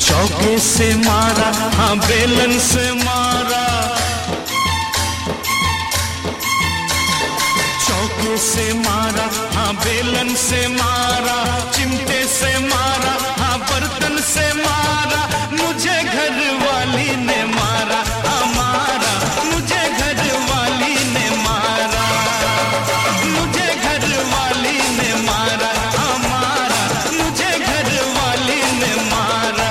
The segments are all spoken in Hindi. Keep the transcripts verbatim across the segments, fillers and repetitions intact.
चौके से मारा, हाँ बेलन से मारा, चौके से मारा, हाँ बेलन से मारा, चिमटे से मारा, हाँ बर्तन से मारा, मुझे घर वाली ने मारा, हाँ मारा, मुझे घर वाली ने मारा, मुझे घर वाली ने मारा, हाँ मारा, मुझे घर वाली ने मारा।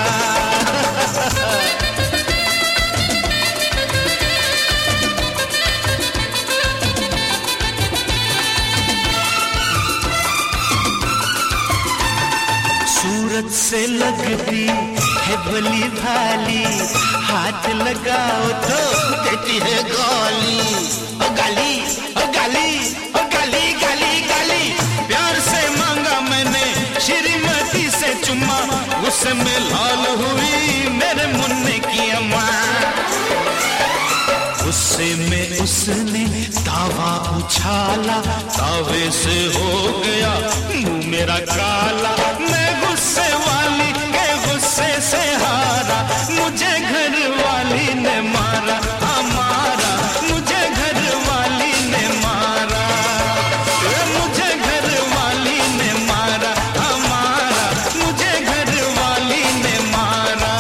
सूरत से लगती है भली भाली, हाथ लगाओ तो देती है गाली, ओ गाली, ओ गाली, ओ गाली, गाली, गाली। प्यार से मांगा मैंने श्रीमती से चुम्मा, गुस्से में लाल हुई मेरे मुन्ने की अम्मा। गुस्से में उसने तावा उछाला, तावे से हो गया मुंह मेरा काला। मैं गुस्से वाली के गुस्से से हारा, मुझे घर वाली ने मारा, हाँ मारा, मुझे घर वाली ने मारा, मुझे घर वाली ने मारा, हाँ मारा, मुझे घर वाली ने मारा।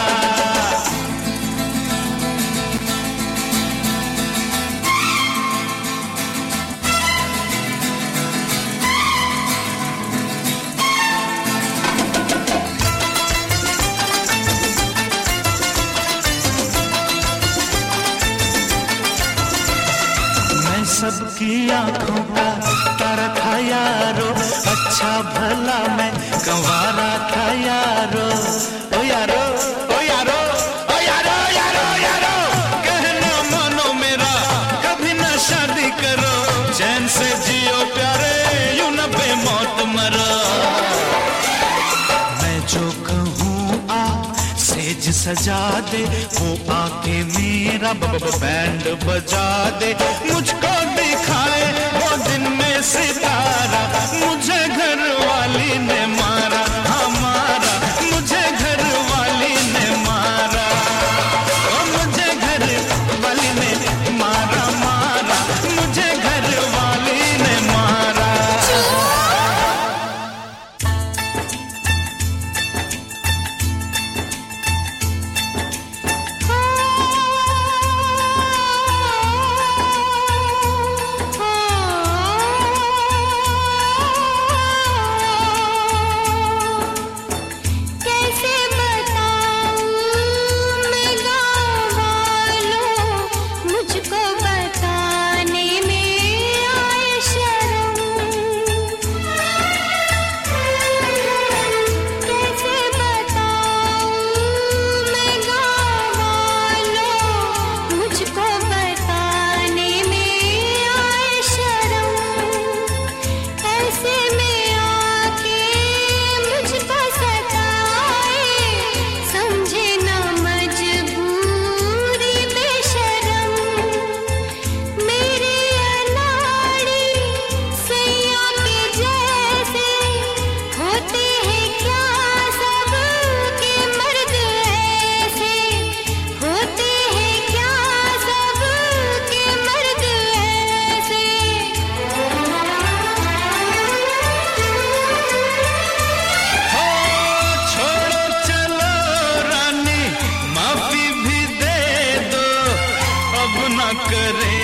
सबकी आंखों का तारा था यारो, अच्छा भला मैं कंवारा था यारो, ओ यारो, ओ यारो, ओ यारो, यारो, यारो। कहना मानो मेरा, कभी ना शादी करो, चैन से जियो प्यारे, यूं न बेमौत मरो। मैं जो कहूँ आ सेज सजा दे, वो आके मेरा बैंड बजा दे, मुझको दिखाए वो दिन में सितारा, मुझे घर वाली ने मारा, हाँ मारा, मुझे घर वाली ने मारा, ओ मुझे घर वाली ने मारा, मारा, मुझे घर वाली ने मारा। करे